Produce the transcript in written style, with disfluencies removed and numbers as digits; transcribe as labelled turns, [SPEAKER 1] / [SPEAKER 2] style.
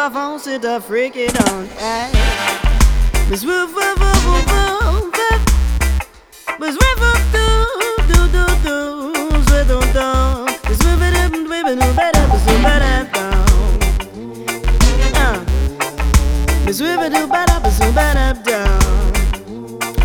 [SPEAKER 1] avance et de freaky down. Miss Woof Woof Woof Woof Woof Woof. Miss Woof Woof Doo Doo Doo Doo Doo Doo Doo. Miss Woof It Up and Woof It Up It Up Miss Woof It Up Down. Miss Woof It Up It Up Miss Woof It Up Down.